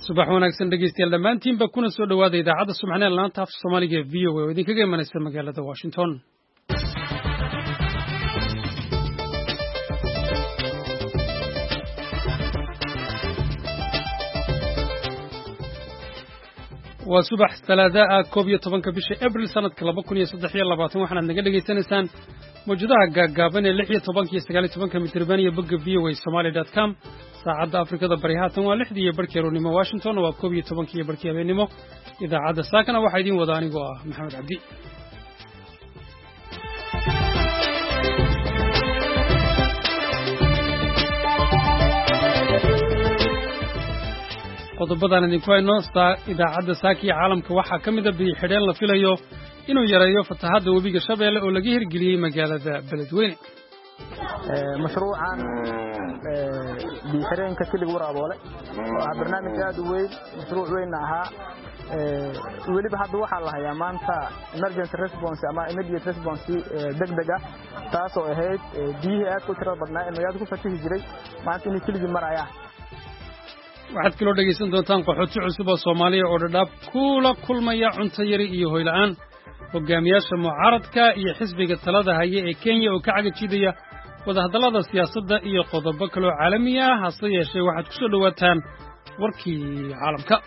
subax wanaagsan dhegeystayaal dhammaantiinba kuna soo dhawaada idaacadda subaxnee laanta afka Soomaaliga ee VOA oo idinkaga imanaysa magaalada Washington. waa subax talaada ah 11 bisha Abriil sanadka 2023 waxaad naga dhageysanaysaan mawjadaha gaagaaban ee 16 iyo 19 mitirban iyo bogga voasomali.com saacadda Afrikada bari haatan waa 6 iyo barkeeronimo Washington waa 11 iyo barkii habeenimo idaacadda saakana waxa idin wada anigoo ah Maxamed Cabdi qodobadan idinku hayno idaacadda saakiya caalamka waxaa ka mid ah biyo-xidheen la filayo inuu yareeyo fatahaadda webiga Shabeelle oo laga hirgeliyey magaalada Beledweyne. mashruucan biyo-xidheenka Kilig Waraaboole waa barnaamij aad u weyn mashruuc weyn ahaa weliba hadda waxaa la hayaa maanta emergency response ama immediate response degdeg ah taasoo ahayd biyihii aad ku tirada badnaa ee magaalada ku fatahi jiray maanta inay Kilig marayaan. waxaad kaloo dhegaysan doontaan qaxooti cusub oo Soomaaliya oo dhadhaab kula kulmaya cunto yari iyo hoy la'aan hogaamiyaasha mucaaradka iyo xisbiga talada haya ee Kenya oo ka cagajidaya wadahadallada siyaasadda iyo qodobo kale oo caalami ah hase yeeshee waxaad ku soo dhawaataan warkii caalamka.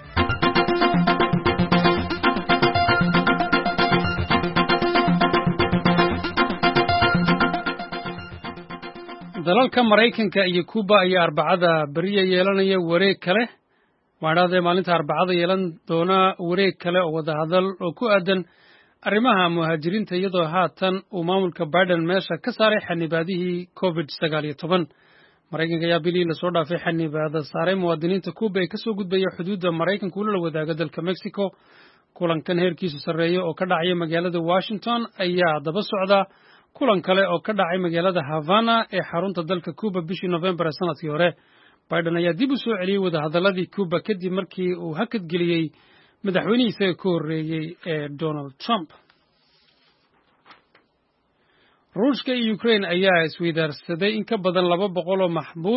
dalalka Mareykanka iyo Cuba ayaa Arbacada bariya yeelanaya wareeg kale waadhaade maalinta Arbacada yeelan doona wareeg kale oo wadahadal oo ku aadan arrimaha muhaajiriinta iyadoo haatan uu maamulka Biden meesha ka saaray xanibaadihii COVID-19 Mareykanka ayaa bilii la soo dhaafay xanibaada saaray muwaadiniinta Cuba ee ka soo gudbaya xuduudda Mareykanka ula wadaaga dalka Mexico kulankan heerkiisu sarreeyo oo ka dhacaya magaalada Washington ayaa daba socda kulan kale oo ka dhacay magaalada Havana ee xarunta dalka Cuba bishii November sanadkii hore Biden ayaa dib u soo celiyay wadahadaladii Cuba kadib markii uu hakad geliyay madaxweynihiisa ka horreeyay ee Donald Trump. Ruushka iyo Ukraine ayaa isweydaarsaday in ka badan 200 oo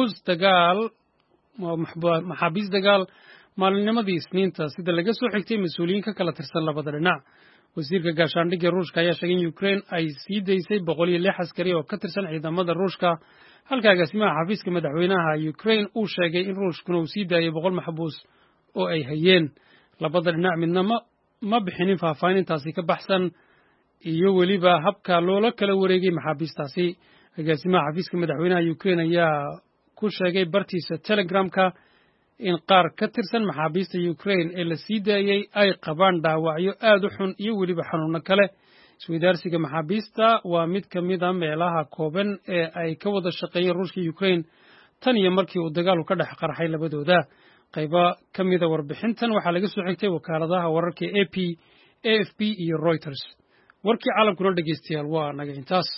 maxaabiis dagaal maalinnimadii Isniinta sida laga soo xigtay mas'uuliyiin ka kala tirsan labada dhinac. wasiirka gaashaandhigga Ruushka ayaa sheegay in Ukraine ay sii daysay 106 askari oo ka tirsan ciidamada Ruushka halka agaasimaha xafiiska madaxweynaha Ukraine uu sheegay in Ruushkuna uu sii daayay 100 maxbuus oo ay hayeen labada dhinac midna ma bixinin faahfaahintaasi ka baxsan iyo weliba habka loola kala wareegay maxaabiistaasi agaasimaha xafiiska madaxweynaha Ukraine ayaa ku sheegay bartiisa Telegramka in qaar ka tirsan maxaabiista Ukraine ee la sii daayay ay qabaan dhaawacyo aad u xun iyo weliba xanuuno kale isweydaarsiga maxaabiista waa mid ka mid ah meelaha kooban ee ay ka wada shaqeeyeen Ruushka iyo Ukraine tan iyo markii uu dagaalku ka dhex qarxay labadooda qaybo ka mid ah warbixintan waxaa laga soo xigtay wakaaladaha wararka AP, AFP iyo Reuters warkii caalamkuna dhageystayaal waa naga intaas.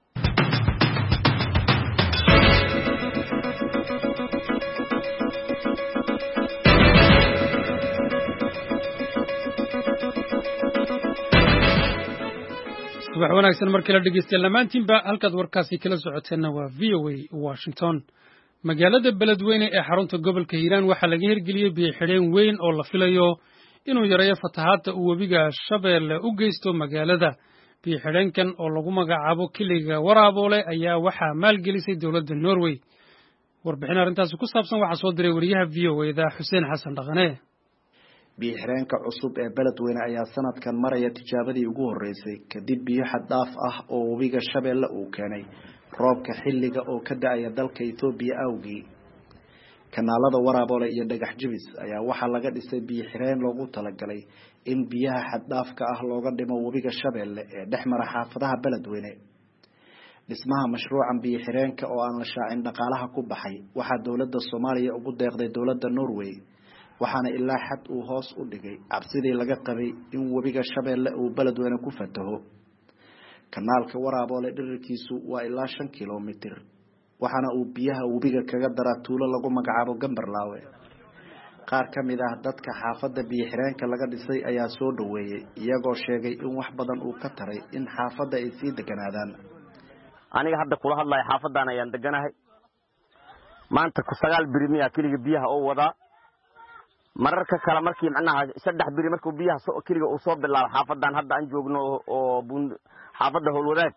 subax wanaagsan markii la dhageystay lamaantiinba halkaad warkaasi kala socoteena waa VOA Washington magaalada Beledweyne ee xarunta gobolka Hiiraan waxaa laga hirgeliyay biyo-xidheen weyn oo la filayo inuu yareeyo fatahaadda uu webiga Shabeelle u geysto magaalada biyo-xidheenkan oo lagu magacaabo Kilig Waraaboole ayaa waxaa maalgelisay dowladda Norway warbixin arrintaasi ku saabsan waxaa soo diray wariyaha VOA-da Xuseen Xasan Dhaqane. biyo-xireenka cusub ee Beledweyne ayaa sanadkan maraya tijaabadii ugu horeysay kadib biyo xad dhaaf ah oo webiga Shabeelle uu keenay roobka xilliga oo ka da'aya dalka Itoobiya awgii kanaalada Waraaboole iyo Dhagax Jibis ayaa waxaa laga dhisay biyo-xireen loogu talagalay in biyaha xad dhaafka ah looga dhimo webiga Shabeelle ee dhexmara xaafadaha Beledweyne dhismaha mashruucan biyo-xireenka oo aan la shaacin dhaqaalaha ku baxay waxaa dowladda Soomaaliya ugu deeqday dowladda Norway waxaana ilaa xad uu hoos u dhigay cabsidii laga qabay in webiga Shabeelle uu Beledweyne ku fataho kanaalka Waraaboole dhererkiisu waa ilaa 5 kiiloomitir waxaana uu biyaha webiga kaga daraa tuulo lagu magacaabo Gambarlaawe qaar ka mid ah dadka xaafadda biyo-xireenka laga dhisay ayaa soo dhaweeyay iyagoo sheegay in wax badan uu ka taray in xaafadda ay sii deganaadaan. aniga hadda kula hadlayo xaafaddan ayaan deganahay maanta ku 9 birimiya kaliya biyaha oo wada mararka kale markii macnaha 3 biri markuu biyaha soo kiliga uu soo bilaabo xaafadan hadda aan joogno oo xaafada howlwadaag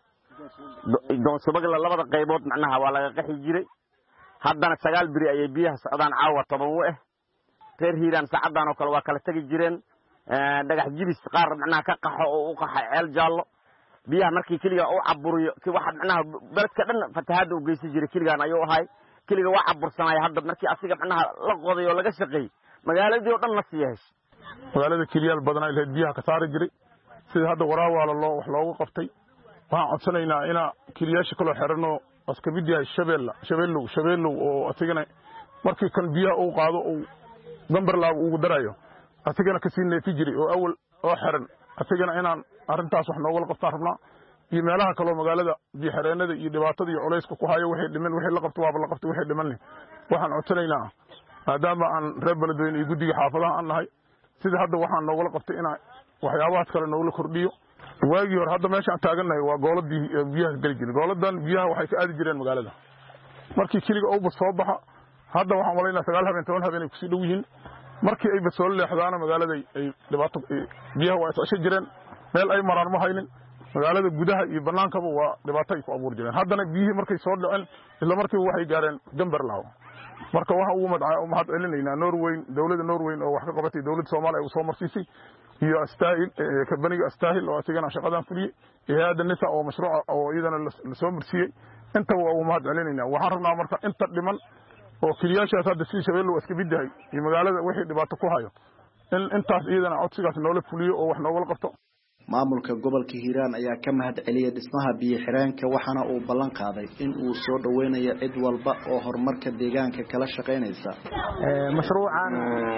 doon subagla labada qaybood macnaha waa laga qaxi jiray haddana 9 biri ayay biyaha socdaan caawa 10 u reer hiiraan saacadan oo kale waa kala tagi jireen dhagax jibis qaar macnaha ka qaxo oo u qaxay ceel jaallo biyaha markii kiliga uu caburiyo ki waxa macnaha baladka dhan fatahaad u geysan jiray kiligaan ayuu ahay kiliga waa cabursanay hadda markii asiga macnaha la qoday oo laga shaqeey magaaladii oo dhan la siyahay magaalada kiliyaal badan ay leed biyaha ka saari jiray sida hadda waraawaala loo wax loogu qabtay waxaan codsanaynaa ina kiliyaasha kala xirano askabidiya shabeellow oo asigana markii kan biyaha uu qaado uu gambar laab ugu darayo asigana ka sii neefi jiray oo awal oo xiran asigana inaan arintaas wax nooga qabtaan rabnaa iyo meelaha kale magaalada biyo xireenada iyo dhibaatada iyo culayska ku hayo wixii dhiman wixii la qabto waaba la qabto wixii dhiman waxaan codsanaynaa maadaama aan reer Beledweyne iyo guddiga xaafadaha aan nahay sida hadda waxaan nooga qabtay ina waxyaabahaas kale noola kordhiyo waagii hore hadda meesha aan taaganahay waa gooladii biyaha gali jiray gooladan biyaha waxay ka aadi jireen magaalada markii kiliga uu soo baxa hadda waxaan walaynaa 9 habeen 10 habeen ay ku sii dhow yihiin markii ay basoo leexdaana magaalada ay dhibaato biyaha waa isasha jireen meel ay maraan ma haynin magaalada gudaha iyo banaankaba waa dhibaato ay ku abuur jireen haddana biyihii markay soo dhaceen isla markii waxay gaareen gambar laaw marka waxa uu mahad celinaynaa Norway dawladda Norway oo wax ka qabatay dawladda Soomaaliya oo soo marsiisay iyo astaahil kabaniga astaahil oo asigana shaqadan fuliyay hay'adda nisa oo mashruuc oo iyadana la soo marsiyay inta waa uu mahad celinaynaa waxaan rabnaa marka inta dhiman oo kiliyaashaas hadda si shabeello iska bidahay iyo magaalada wixii dhibaato ku hayo in intaas iyadana codsigaas noola fuliyo oo wax nooga qabto maamulka gobolka Hiiraan ayaa ka mahad celiyay dhismaha biyo xireenka waxaana uu ballan qaaday in uu soo dhaweynayo cid walba oo horumarka deegaanka kala shaqeynaysa mashruucan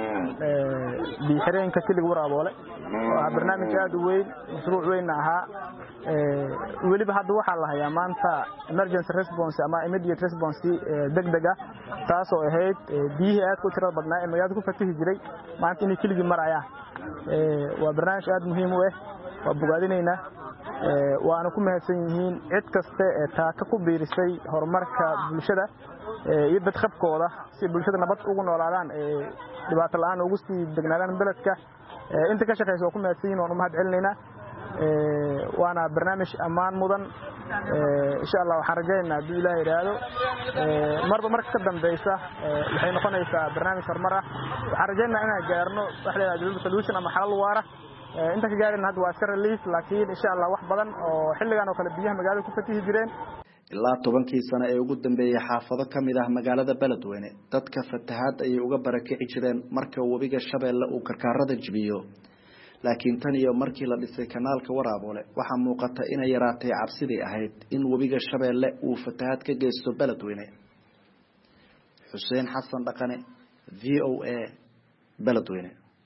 biyo xireenka kiliga waraaboole waa barnaamij aad u weyn mashruuc weyn ahaa waliba hadda waxa la hayaa maanta emergency response ama immediate response degdega taas oo ahayd biyihii aad ku tirada badnaa ee magaalada ku fatahi jiray maanta inay kiligi marayaan waa barnaamij aad muhiim u ah waa bogaadinayna waana ku mahadsan yihiin cid kasta ee taaka ku biirisay horumarka bulshada iyo badqabkooda si bulshada nabad ugu noolaadaan dhibaato la'aan ugu sii degnaadaan beledka inta ka shaqeyso ku mahadsan yihiin oo mahad celinayna waana barnaamij ammaan mudan insha Allah waxaan rajaynaynaa hadii Ilaahay yiraahdo marba ka dambaysa waxay noqonaysaa barnaamij horumar ah waxaan rajaynaynaa inaan gaarno wax la yiraahdo solution ama xal waara inta ka gaarin hadda waa iska release laakiin insha Allah wax badan oo xilligan oo kale biyaha magaalada ku fatihi jireen ilaa 10 sano ee ugu dambeeyay xaafado kamid ah magaalada Beledweyne dadka fatahaad ay uga barakici jireen marka wabiga Shabeelle uu karkaarada jibiyo laakiin tan iyo markii la dhisay kanaalka Waraaboole waxa muuqata inay yaraatay cabsidii ahayd in wabiga Shabeelle uu fatahaad ka geysto Beledweyne Xuseen Xasan Dhaqane VOA Beledweyne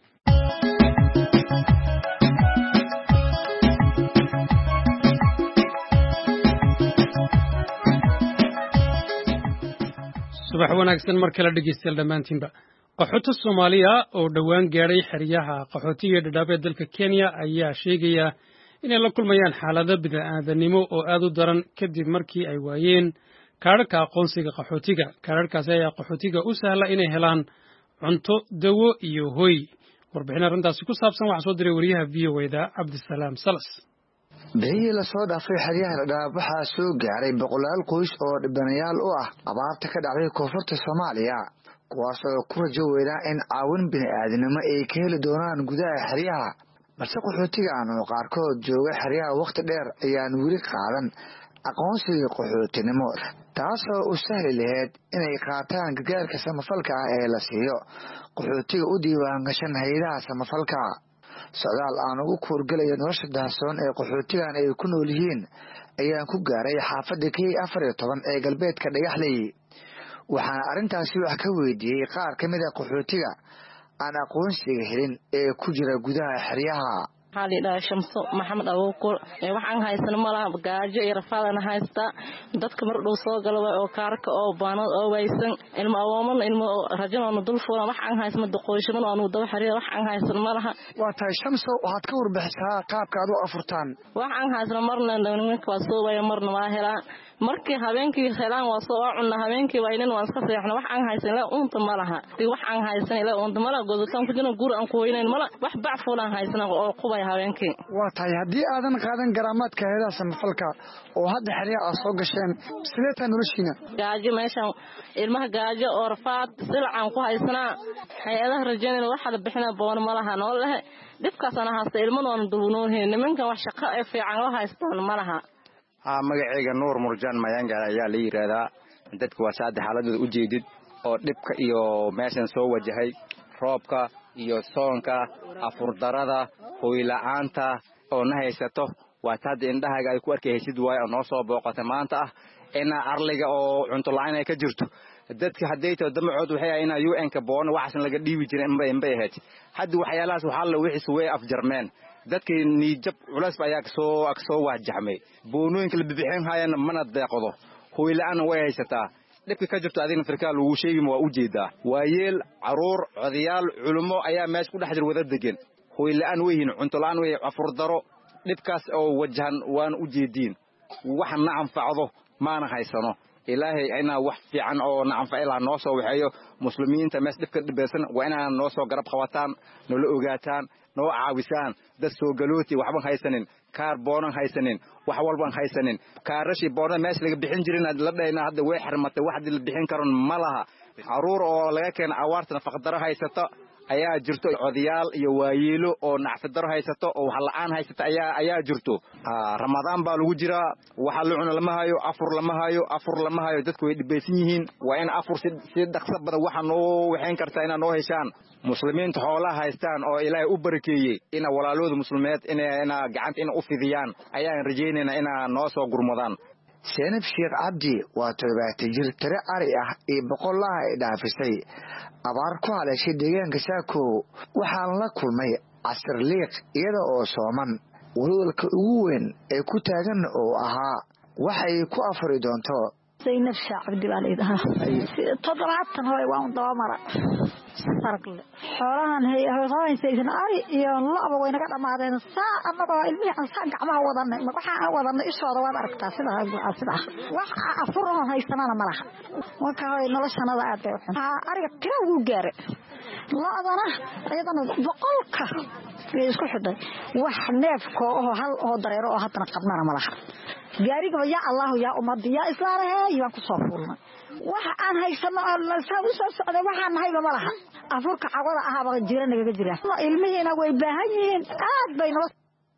subax wanaagsan mar kale dhageystayaal dhamaantiinba qaxoota Soomaaliya oo dhawaan gaaray xeryaha qaxootiga Dadaab ee dalka Kenya ayaa sheegaya inay la kulmayaan xaalado bid'aadanimo oo aad u daran kadib markii ay waayeen kaararka aqoonsiga qaxootiga kaararkaas ayaa qaxootiga u sahla inay helaan cunto dawo iyo hoy warbixin arrintaasi ku saabsan waxa soo diray wariyaha VOA-da Cabdisalaam Salas bixii la soo dhaafay xeryaha Dadaab waxaa soo gaaray boqolaal qoys oo dhibanayaal u ah abaarta ka dhacday koonfurta Soomaaliya kuwaas oo ku rajo weynaa in caawin bini'aadanimo ay ka heli doonaan gudaha xeryaha balse qaxootigan oo qaarkood jooga xeryaha waqti dheer ayaan weli qaadan aqoonsiga qaxootinimo taasoo u sahli lahayd inay qaataan gargaarka samafalka ah ee la siiyo qaxootiga u diiwaan gashan hay'adaha samafalka socdaal aan ugu kuurgalayo nolosha daahsoon ee qaxootigan ay ku nool yihiin ayaan ku gaaray xaafadda K14 ee galbeedka Dhagaxley waxaan arrintaasi wax ka weydiiyey qaar ka mid ah qaxootiga aan aqoonsiga helin ee ku jira gudaha xeryaha xaalida Shamso Maxamed Abuukul waxaan haysan malaha gaajo iyo rafaadana haysta dadka mar dhow soo galay oo kaarka oo baanad oo waysan ilmo awooman ilmo rajana dul fuulan waxaan haysan doqoyshadan oo daba xariir waxaan haysan malaha waa tahay Shamso waxaad ka warbixisaa qaabka aad u afurtaan waxaan haysan marna nimanka waa soo way marna waa helaan markii habeenkii helaan waa soo cunna habeenkii waa inaan iska seexno wax aan haysan la unta malaha wax aan haysan la unta malaha godotan ku jiro guur aan ku weynayn malaha wax bac fuulan haysan oo qubay habeenkii waa tahay haddii aadan qaadan garaamaadka heedaha samafalka oo hadda xiriir aad soo gasheen sidee taa noloshiina gaajo meeshan ilmaha gaajo oo rafaad silcaan ku haysanaa hay'adaha rajaynayna waxa la bixinaa boon malaha noolaha dibkaas ana haasta ilmadoon dulnooneen nimankan wax shaqo ay fiican oo haystaan malaha magacayga Nuur Murjaan Mayangal ayaa la yiraahdaa dadku waa saad xaaladooda u jeedid oo dhibka iyo meeshan soo wajahay roobka iyo soonka afur darada hooy la'aanta oo na haysato waa tad indhahaga ay ku arkaysid way oo noo soo booqata maanta ah in arliga oo cunto la'aan ay ka jirto dadka hadayto damacood waxay in UN-ka boon waxan laga dhiibi jiray inba ahayd hadda waxyaalahaas waxa la wixii way afjarmeen dadkii niijab culays ayaa soo wajahmay boonooyinka la bixin hayaan mana deeqdo hooy la'aan way haysataa dhibka ka jirto adina Afrika lagu sheegay waa u jeedaa waayeel caruur codiyaal culimo ayaa meesh ku dhex jir wada degan hooy la'aan weeyeen cunto la'aan way afur daro dhibkaas oo wajahan waan u jeedin waxa naanfacdo maana haysano ilaahay ayna wax fiican oo naanfacila noo soo waxeeyo muslimiinta meesh dhibka dhibaysan waa inaan noo soo garab qabataan noo ogaataan noo caawisaan dad soo galooti waxba haysanin kaar boonan haysanin wax walba haysanin kaarashi boonan meesh laga bixin jirin la dhayna hadda way xirmatay wax la bixin karon malaha caruur oo laga keen awaartana faqdara haysata ayaa jirto codiyaal iyo waayeelo oo nacfadaro haysato oo wax la'aan haysata ayaa jirto Ramadaan baa lagu jiraa waxa la cuno afur lama hayo dadku way dhibaysan yihiin waa in afur si dhaqso badan waxa noo waxeen kartaa in noo heshaan muslimiinta xoolaha haystaan oo Ilaahay u barakeeyay in walaalooda muslimiinta in gacanta in u fidiyaan ayaan rajaynaynaa in noo soo gurmadaan Seenab Sheekh Cabdi waa 70 jir tire ari ah ee boqolaha ay dhaafisay abaar ku haleeshay deegaanka Saako waxaan la kulmay casir liiq iyada oo sooman walwalka ugu weyn ee ku taagan oo ahaa waxay ku afuri doonto Seenab Sheekh Cabdi baa leedahay toddobaatan hore waan dawamara farqle xoolahan haysan ari iyo laba way naga dhamaadeen anagoo ilmihi aan saan gacmaha wadanay waxa aan wadanay ishooda waad aragtaa sida wax afurro haysanana malaha waxa ay noloshanada aad bay xun ariga tira ugu gaare laadana ayadana boqolka isku xidhay wax neefko oo hal oo dareero oo hadana qabnana malaha gaariga ya Allah ya ummad ya islaarahay waan ku soo fuulnay waxa aan haysano la soo socdo waxaan hayba malaha afurka cawada ahaba jiranaga jira ilmihiina way baahan yihiin aad bay noo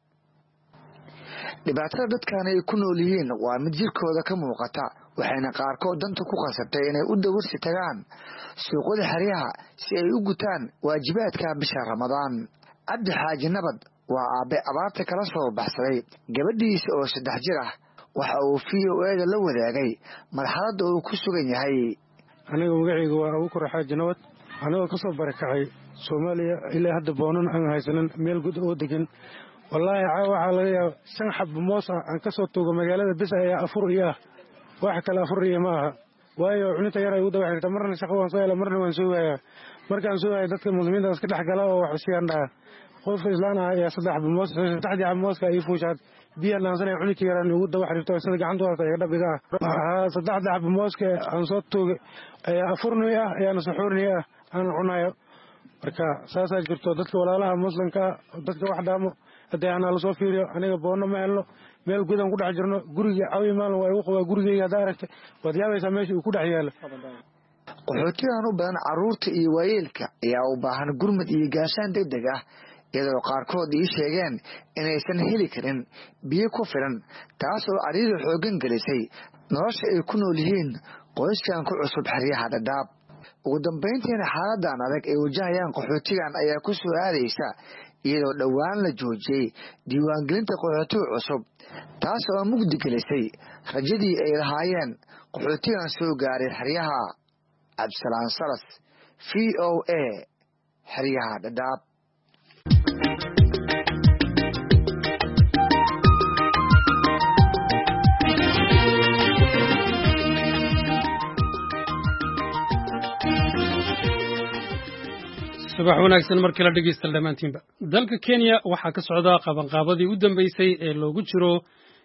dhibaatada dadkan ay ku nool yihiin waa mid jirkooda ka muuqata waxayna qaarkood danta ku qasabtay inay u dawrsi tagaan suuqyada xariyaha si ay u gutaan waajibaadka bisha Ramadaan Abdi Xaaji Nabad waa aabe abaarta kala soo baxsaday gabadhiisa oo 3 jir ah waxa uu fiiyo la wadaagay marxaladda uu ku sugan yahay aniga magacaygu waa Abu Bakr Xaaji Nabad aniga ka soo barakacay Soomaaliya ilaa hadda boonan aan haysanin meel gud oo degan wallahi waxa laga yaabaa 5 xab moos aan ka soo toogo magaalada bis ayaa afur iyo wax kala afur iyo maaha waayo cunita yar ay u dawaxay marna shaqo waan soo helay marna waan soo waayay markaan soo waayay dadka muslimiinta iska dhaxgala oo wax siiyaan qof islaana ayaa 3 xab moos 3 xab mooska ay fuushaad biyo laansan ay cunita yar aan ugu dawaxrifto sida gacantooda ay dhabiga 3 xab mooska aan soo toogo ayaa afurniya ayaa saxuurniya aan cunayo marka saasa jirto dadka walaalaha muslimka dadka wax dhaamo haday aan la soo fiiriyo aniga boona ma helno meel gudan ku dhex jirno guriga caawi maal way u qabaa gurigeyga daaragtay wadiyaabaysa meesha uu ku dhex yaalo qaxootigan u badan caruurta iyo waayeelka ayaa u baahan gurmad iyo gaashaan degdeg ah iyadoo qaarkood ii sheegeen inaysan heli karin biyo ku filan taasoo ariida xoogan gelisay nolosha ay ku nool yihiin qoyskan ku cusub xeryaha Dadaab ugu dambeyntiina xaaladan adag ee wajahayaan qaxootigan ayaa ku soo aadaysa iyadoo dhawaan la joojiyay diiwaangelinta qaxootiga cusub taasoo mugdi gelisay rajadii ay lahaayeen qaxootigan soo gaaray xeryaha Absalaan Salas VOA xeryaha Dadaab subax wanaagsan markii la dhageysta dhamaantiinba dalka Kenya waxaa ka socda qabanqaabadii u dambeysay ee loogu jiro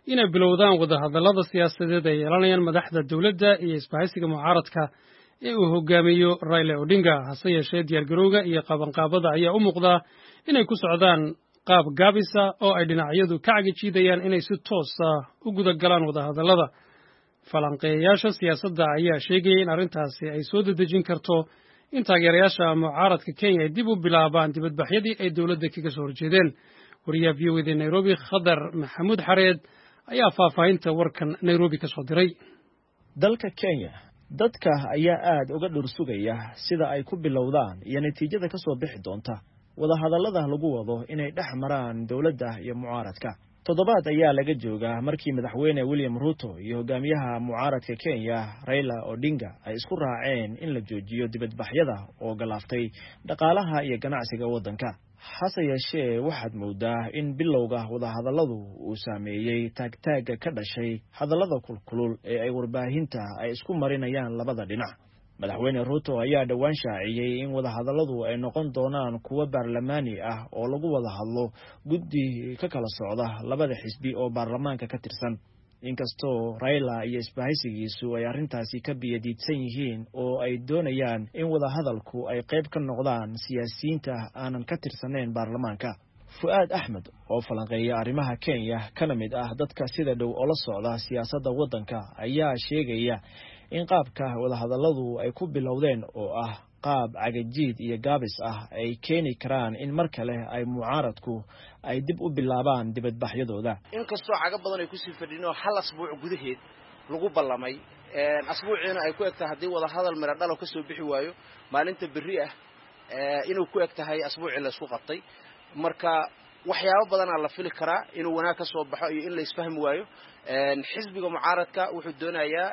inay bilowdaan wadahadallada siyaasadeed ay yeelanayaan madaxda dowladda iyo isbahaysiga mucaaradka ee uu hogaamiyo Raila Odinga. Hase yeeshee diyaargarowga iyo qabanqaabada ayaa u muuqdaa inay ku socdaan qaab gaabisa oo ay dhinacyadu ka cagajiidayaan inay si toos ah u guda galaan wadahadallada. falanqeeyayaasha siyaasadda ayaa sheegaya in arrintaasi ay soo dedejin karto in taageerayaasha mucaaradka Kenya ay dib u bilaabaan dibadbaxyadii ay dowladda kaga soo horjeedeen. wariyaha VOAda Nairobi Khadar Maxamuud Xareed ayaa faahfaahinta warkan Nairobi ka soo diray. dalka Kenya dadka ayaa aad uga dhursugaya sida ay ku bilowdaan iyo natiijada ka soo bixi doonta wadahadallada lagu wado inay dhex maraan dowladda iyo mucaaradka. toddobaad ayaa laga joogaa markii madaxweyne William Ruto iyo hogaamiyaha mucaaradka Kenya Raila Odinga ay isku raaceen in la joojiyo dibadbaxyada oo galaaftay dhaqaalaha iyo ganacsiga waddanka. hase yeeshee waxaad moodaa in bilowga wadahadalladu uu saameeyey taagtaaga ka dhashay hadallada kulkulul ee ay warbaahinta ay isku marinayaan labada dhinac. madaxweyne Ruto ayaa dhawaan shaaciyey in wadahadalladu ay noqon doonaan kuwa baarlamaani ah oo lagu wada hadlo guddi ka kala socda labada xisbi oo baarlamaanka ka tirsan. inkastoo Raila iyo isbahaysigiisu ay arrintaasi ka biyadiidsan yihiin oo ay doonayaan in wadahadalku ay qayb ka noqdaan siyaasiyiinta aanan ka tirsanayn baarlamaanka. Fuad Ahmed oo falanqeeya arrimaha Kenya kana mid ah dadka sida dhow oo la socda siyaasadda waddanka ayaa sheegaya in qaabka wadahadalladu ay ku bilowdeen oo ah qaab cagajiid iyo gaabis ah ay keeni karaan in mar kale ay mucaaradku ay dib u bilaabaan dibadbaxyadooda. inkastoo caga badan ay ku sii fadhinoo hal asbuuc gudaheed lagu ballamay asbuuciina ay ku egtahay haddii wadahadal mira dhalo ka soo bixi waayo maalinta berri ah inuu ku egtahay asbuucii la isku qabtay. marka waxyaabo badan la fili karaa inuu wanaag ka soo baxo iyo in la isfahmi waayo. xisbiga mucaaradka wuxuu doonayaa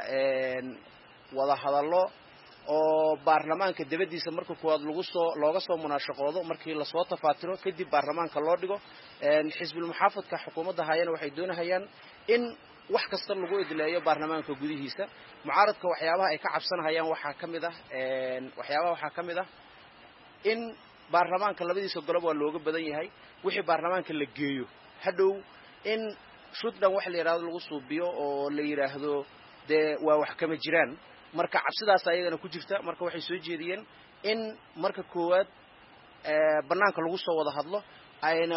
wadahadallo oo baarlamaanka dibadiisa marka koowaad looga soo munaashaqoodo markii la soo tafaatiro kadib baarlamaanka loo dhigo. xisbiga muxaafadka xukuumadda hayana waxay doonayaan in wax kasta lagu idleeyo baarlamaanka gudihiisa. mucaaradka waxyaabaha ay ka cabsanayaan waxaa kamid ah in baarlamaanka labadiisa golob waa looga badan yahay wixii baarlamaanka la geeyo hadhow in shuddan wax la yiraahdo lagu suubiyo oo la yiraahdo de waa wax kama jiraan. marka cabsidaas ayagana ku jirta. marka waxay soo jeediyeen in marka koowaad banaanka lagu soo wada hadlo ayna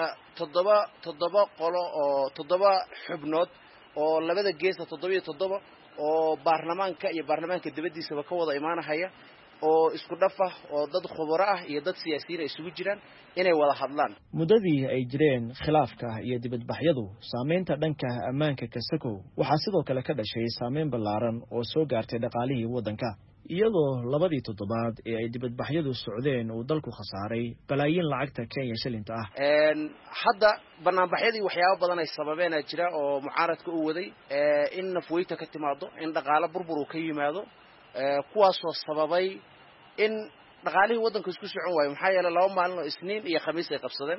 toddoba qolo oo toddoba xubnood oo labada geesa 7 oo baarlamaanka iyo baarlamaanka dibadiisa ka wada imaanahaya oo isku dhafa oo dad khubaro ah iyo dad siyaasiyiin isugu jiraan inay wada hadlaan. muddadii ay jireen khilaafka iyo dibadbaxyadu saameynta dhanka ammaanka ka sakow waxaa sidoo kale ka dhashay saameyn ballaaran oo soo gaartay dhaqaalihii waddanka iyadoo labadii toddobaad ee ay dibadbaxyadu socdeen uu dalku khasaaray balaayiin lacagta Kenya shilinta ah. hadda banaanbaxyadii waxyaabo badan ay sababeen jira oo mucaaradka u waday in nafweyta ka timaado in dhaqaale burbur uu ka yimaado kuwaasoo sababay in dhaqaalihii waddanka isku socon waayo. maxaa yeelay 2 maalin oo Isniin iyo Khamiis ay qabsadeen.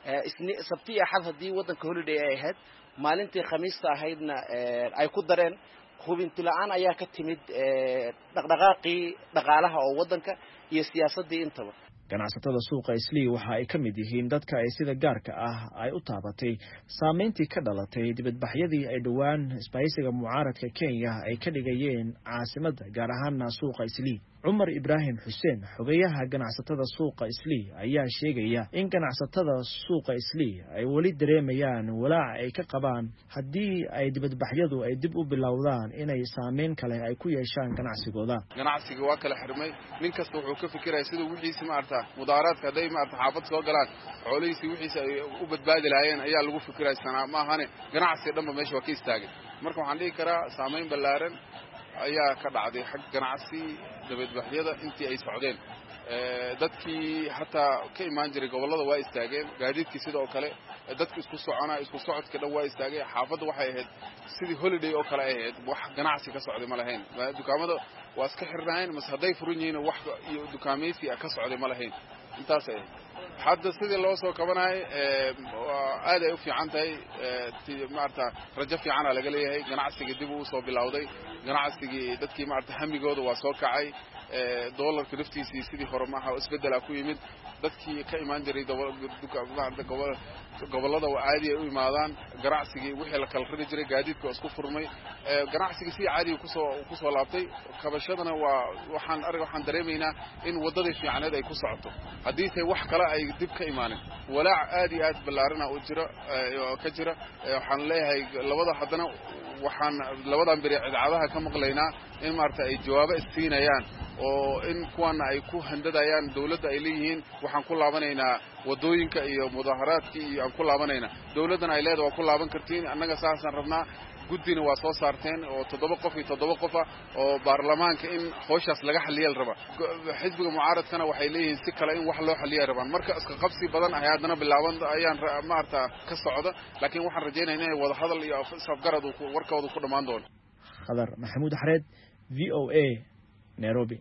Sabti iyo Axad haddii waddanka holiday ay ahayd maalintii Khamiista ahaydna ay ku dareen hubinti la'aan ayaa ka timid dhaqdhaqaaqii dhaqaalaha oo waddanka iyo siyaasadii intaba. ganacsatada suuqa Islii waxa ay ka mid yihiin dadka ay sida gaarka ah ay u taabatay saameyntii ka dhalatay dibadbaxyadii ay dhawaan isbahaysiga mucaaradka Kenya ay ka dhigayeen caasimadda gaar ahaan suuqa Islii. Cumar Ibrahim Hussein xogayaha ganacsatada suuqa Islii ayaa sheegaya in ganacsatada suuqa Islii ay wali dareemayaan walaac ay ka qabaan haddii ay dibadbaxyadu ay dib u bilowdaan inay saameyn kale ay ku yeeshaan ganacsigooda. ganacsiga waa kala xirmay nin kasta wuxuu ka fikirayaa sidoo wixiisa mudaaraadka haday xaafad soo galaan xoolihiisa wixiisa ay u badbaadi lahaayeen ayaa lagu fikiraysanaa ma ahane ganacsiga dhanba meesha waa ka istaagay. marka waxaan dhihi karaa saameyn ballaaran ayaa ka dhacday xag ganacsi dibadbaxyada intii ay socdeen. dadkii hataa ka imaan jiray gobolada waa istaageen. gaadiidkii sidoo kale dadku isku socodka dhan waa istaagay. xaafadda waxay ahayd sidii holiday oo kale ay ahayd wax ganacsi ka socday ma lahayn. dukaamada waa iska xirnaayeen mas hadday furan yihiin wax iyo dukaamaysi ka socday ma lahayn. intaas ay hadda sidii loo soo kabanaay aad ay u fiican tahay. rajo fiican laga leeyahay. ganacsiga dib u soo bilowday. ganacsigii dadkii hamigooda waa soo kacay. doolarka naftiisii sidii hore maaha isbeddel ku yimid dadkii ka imaan jiray gobollada waa caadi ay u imaadaan ganacsigii wixii la kala rari jiray gaadiidka isku furmay ganacsigii si caadi kusoo laabtay kabashadana waxaan dareemaynaa in wadadii fiicneed ay ku socoto haddii say wax kale ay dib ka imaanin walaac aad iyo aad ballaarana oo ka jira waxaan leeyahay waxaan labadan beri cidcadaha ka maqlaynaa in maaragtay ay jawaabo istiinayaan oo in kuwana ay ku handadayaan dawladda ay leeyihiin waxaan ku laabanaynaa wadooyinka iyo mudaharaadkii iyo aan ku laabanaynaa dawladdana ay leedahay waa ku laaban kartiin annaga saasaan rabnaa guddina waa soo saarteen oo 7 qof oo baarlamaanka in howshaas laga xaliyay raba xisbiga mucaaradkana waxay leeyihiin si kale in wax loo xaliyay rabaan marka iska qabsi badan ay haddana bilaaban ayaan maarta ka socda laakiin waxaan rajaynaynaa inay wada hadal iyo safgarad warkooda ku dhamaan doono Khadar Maxamuud Xareed VOA Nairobi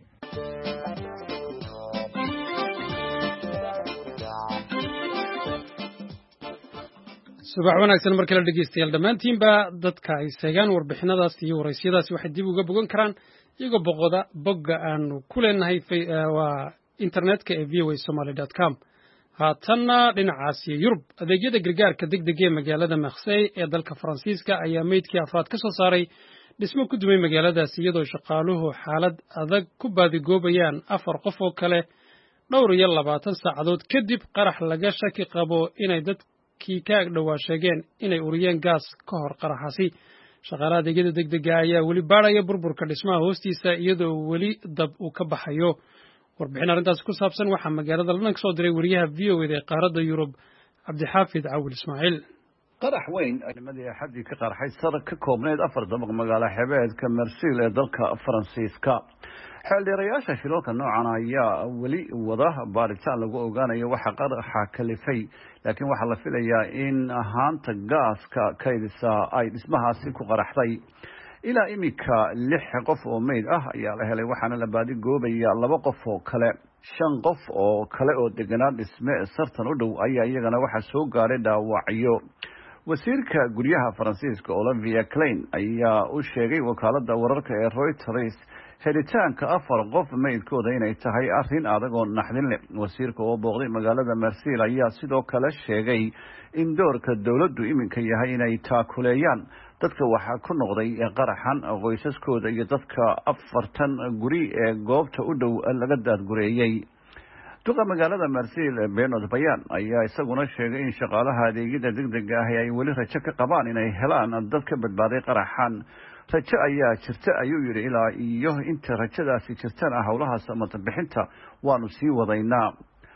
subax wanaagsan markale dhageystayaal dhammaantiinba dadka ay seegaan warbixinadaas iyo waraysyadaasi waxay dib uga bogan karaan iyagoo bogga aanu ku leenahay waa internetka ee voasomali.com haatanna dhinacaasiyo Yurub adeegyada gargaarka degdega ee magaalada Marseille ee dalka Faransiiska ayaa meydkii afraad ka soo saaray dhismo ku dumay magaaladaasi iyadoo shaqaaluhu xaalad adag ku baadigoobayaan 4 qof oo kale dhowr iyo 20 saacadood kadib qarax laga shaki qabo inay dadkii ka agdhowaa sheegeen inay uriyeen gaas ka hor qaraxaasi shaqaalaha adeegyada degdega ayaa weli baaraya burburka dhismaha hoostiisa iyadoo weli dab uu ka baxayo warbixin arrintaas ku saabsan waxaa magaalada London ka soo diray wariyaha VOA ee qaaradda Yurub Cabdixaafid Cawil Ismaaciil qarax weyn nimadii xadii ka qarxay sar ka koobneed 4 dabaq magaalo xebeedka Marseille ee dalka Faransiiska xeeldheerayaasha shilalka noocan ayaa weli wada baaritaan lagu ogaanayo waxa qaraxa kalifay laakiin waxa la filayaa in ahaanta gaaska kaydisa ay dhismahaasi ku qaraxday ilaa imika 6 qof oo meyd ah ayaa la helay waxaana la baadi goobaya 2 qof oo kale 5 qof oo kale oo deganaa dhisme sartan u dhow ayaa iyagana waxa soo gaaray dhaawacyo wasiirka guryaha Faransiiska Olivier Klein ayaa u sheegay wakaaladda wararka ee Reuters helitaanka 4 qof meydkooda inay tahay arrin adag oo naxdin leh wasiirka oo booqday magaalada Marseille ayaa sidoo kale sheegay in doorka dawladdu iminka yahay inay taakuleeyaan dadka waxa ku noqday qaraxan qoysaskooda iyo dadka 40 guri ee goobta u dhow laga daadgureeyay duqa magaalada Marseille Bernard Bayan ayaa isaguna sheegay in shaqaalaha adeegyada degdega ah ay weli rajo ka qabaan inay helaan dad ka badbaaday qaraxan rajo ayaa jirta ayuu yiri ilaa iyo inta rajadaasi jirtana howlaha samata bixinta waanu sii wadaynaa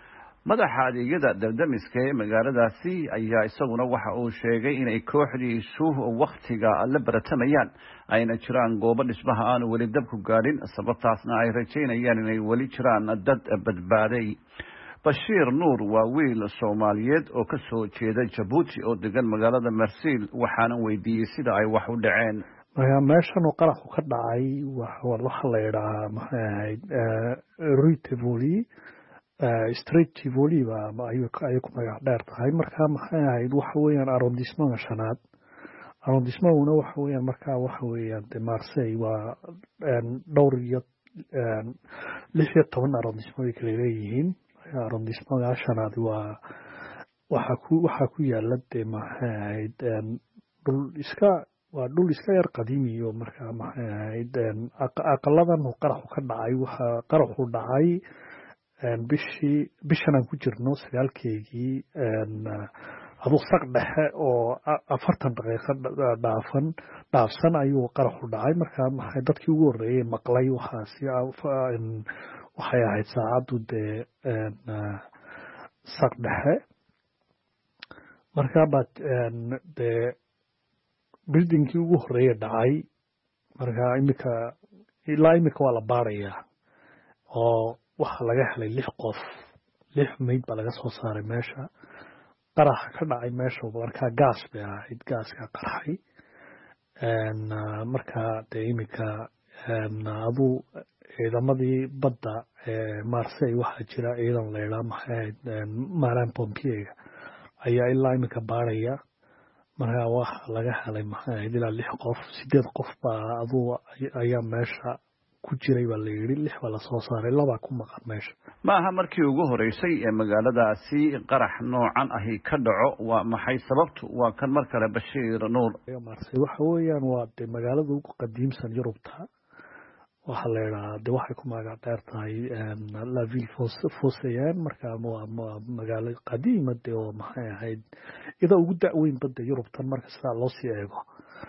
madaxa adeegyada daldamiska ee magaaladaasi ayaa isaguna waxa uu sheegay inay kooxdiisu waqtiga la baratamayaan ayna jiraan goobo dhismaha aan weli dab ku gaadhin sababtaasna ay rajaynayaan inay weli jiraan dad badbaaday Bashiir Nuur waa wiil Soomaaliyeed oo ka soo jeeda Djibouti oo degan magaalada Marseille waxaana weydiiyay sida ay wax u dhaceen meeshan oo qaraxu ka dhacay waxa la yiraahdaa Rue Tivoli Street Tivoli ayuu ku magac dheer tahay marka maxay ahayd waxa weeyaan arrondissement shanaad arrondissementuna waxa weeyaan marka waxa weeyaan Marseille waa dhowr iyo 16 arrondissement kale leeyihiin arrondissement shanaad waxa ku yaala maxay ahayd dhul iska yar qadiimi iyo marka maxay ahayd aqaladan qaraxu ka dhacay waxa qaraxu dhacay bishan aan ku jirno 9keegii aduu saq dhexe oo 40 daqiiqo dhaafsan ayuu qaraxu dhacay marka maxay dadkii ugu horeeyay maqlay waxay ahayd saacadu saq dhexe marka buildingkii ugu horeeyay dhacay marka ilaa imika waa la baarayaa oo waxa laga helay 6 qof 6 meyd baa laga soo saaray meesha qaraxa ka dhacay meesha marka gaas bay ahayd gaaska qarxay marka imika aduu ciidamadii badda ee Marseille waxa jira ciidan la yiraahdo maxay Marin Pompier ayaa ilaa imika baaraya marka waxa laga helay maxay ilaa 6 qof 8 qof baa aduu ayaa meesha ku jiray baa la yidhi 6 baa lasoo saaray 2 ku maqan meesha maaha markii ugu horeysay ee magaaladaasi qarax noocan ahi ka dhaco waa maxay sababtu waa kan mar kale Bashiir Nuur waxa weeyaan waa magaalada ugu qadiimsan Yurubta waxa la yiraahdaa waxay ku magac dheer tahay la ville Phocéenne marka magaalo qadiima oo maxay ahayd ida ugu da'weyn badda Yurubta marka sidaa loo sii eego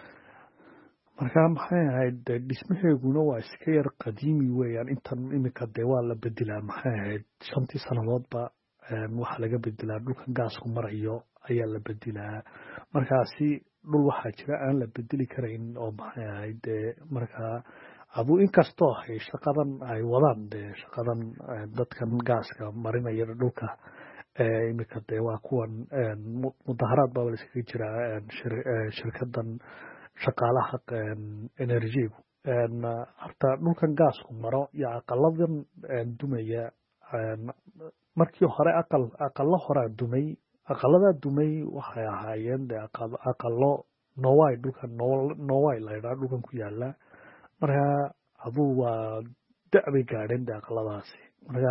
marka maxay ahayd dhismaheeguna waa iska yar qadiimi weeyaan intan imika waa la bedelaa maxay ahayd 5 sanadoodba waxa laga bedelaa dhulkan gaasku marayo ayaa la bedelaa markaasi dhul waxa jira aan la bedeli karayn oo maxay ahayd marka adu inkastoo ay shaqadan ay wadaan shaqadan dadkan gaaska marinaya dhulka imika waa kuwan mudaharaad baa la iskaga jira shirkadan shaqaalaha enerjigu horta dhulkan gaasku maro iyo aqaladan dumaya markii hore aqalo hore dumay aqalada dumay waxay ahaayeen aqalo Norway dhulkan Norway la yiraahdo dhulkan ku yaala marka adu waa da'bay gaadheen aqaladaasi marka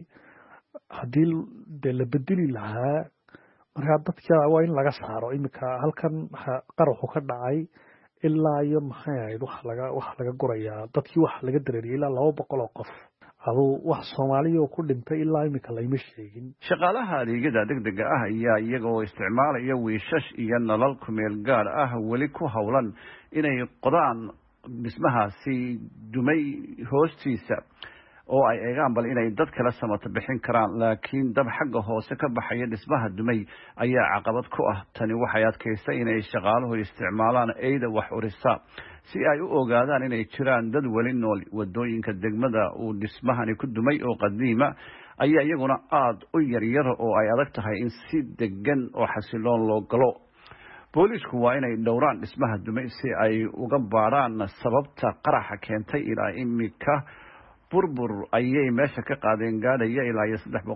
hadii la bedeli lahaa marka dadka waa in laga saaro imika halkan qaraxu ka dhacay ilaa iyo maxay ahayd wax laga gurayaa dadkii wax laga dareeriyay ilaa 200 oo qof adu wax Soomaaliya oo ku dhintay ilaa imika la ima sheegin shaqaalaha adeegyada degdega ah ayaa iyaga oo isticmaalaya wiishash iyo nalal ku meel gaar ah wali ku hawlan inay qodaan dhismahaasi dumay hoostiisa oo ay eegaan bal inay dad kala samato bixin karaan laakiin dab xagga hoose ka baxaya dhismaha dumay ayaa caqabad ku ah tani waxay adkaysay inay shaqaaluhu isticmaalaan eeyda wax urisa si ay u ogaadaan inay jiraan dad wali nool wadooyinka degmada uu dhismahani ku dumay oo qadiima ayaa iyaguna aad u yaryar oo ay adag tahay in si degan oo xasiloon loo galo boolisku waa inay dhowraan dhismaha dumay si ay uga baaraan sababta qaraxa keentay ilaa imika burbur ayay meesha ka qaadeen gaadhaya ilaa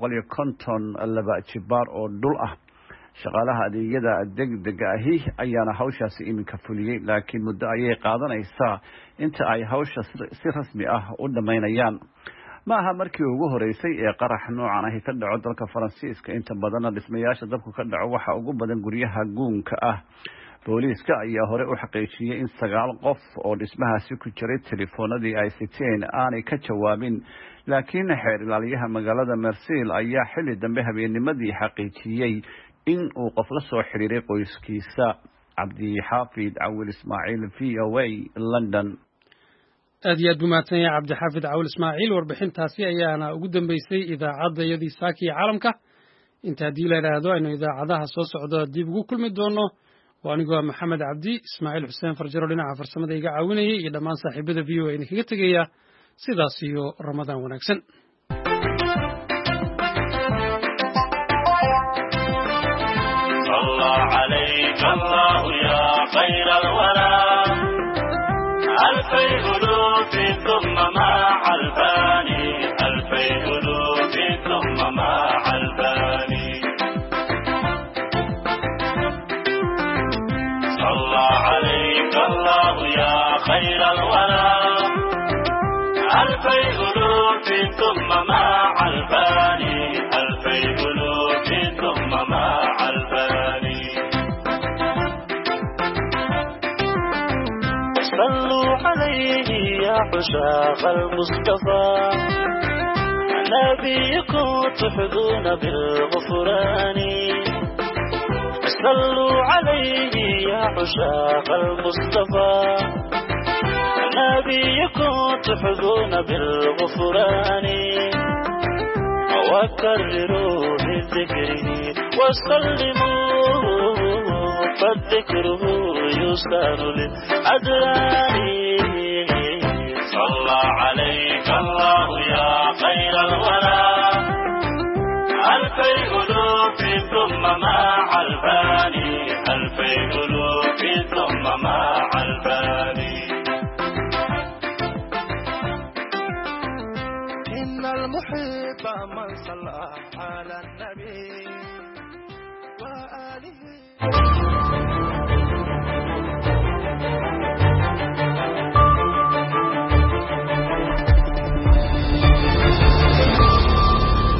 350 laba jibaar oo dhul ah shaqaalaha adeegyada degdega ahi ayaana hawshaasi iminka fuliyay laakiin muddo ayay qaadanaysaa inta ay hawsha si rasmi ah u dhameynayaan maaha markii ugu horeysay ee qarax noocan ahi ka dhaco dalka Faransiiska inta badan dhismayaasha dabku ka dhaco waxa ugu badan guryaha guunka ah booliiska ayaa hore u xaqiijiyay in 9 qof oo dhismahaasi ku jiray telefoonadii ay siteen aanay ka jawaabin laakiin xeer ilaaliyaha magaalada Marseille ayaa xilli dambe habeennimadii xaqiijiyay in uu qof la soo xiriiray qoyskiisa Cabdi Xaafid Awil Ismaaciil VOA London aad iyo aad u mahadsan yahay Cabdi Xaafid Awil Ismaaciil warbixintaasi ayaana ugu dambeysay idaacadda yadii saaki caalamka inta hadii la yiraahdo aynu idaacadaha soo socdo dib ugu kulmi doono waanigoo Maxamed Cabdi Ismaaciil Xuseen Farjaro dhinaca farsamada iga caawinayay iyo dhammaan saaxiibada VOA in kaga tagaya sidaas iyo Ramadaan wanaagsan الله عليك الله يا خير الورى ألفي ألوف ثم مع الباني ألفي ألوف ثم مع الباني صلى عليك الله يا خير الورى ألفي ألوف ثم مع الباني ألفي ألوف ثم مع الباني صلوا عليه يا عشاق المصطفى نبيكم تحظون بالغفران صلوا عليه يا عشاق المصطفى نبيكم تحظون بالغفران وكرروا بذكره وسلموا فالذكره يسار للأدران صلى عليك الله يا خير الورى ألفي ألوف ثم مع الباني ألفي ألوف ثم مع الباني إن المحب من صلى على النبي وآله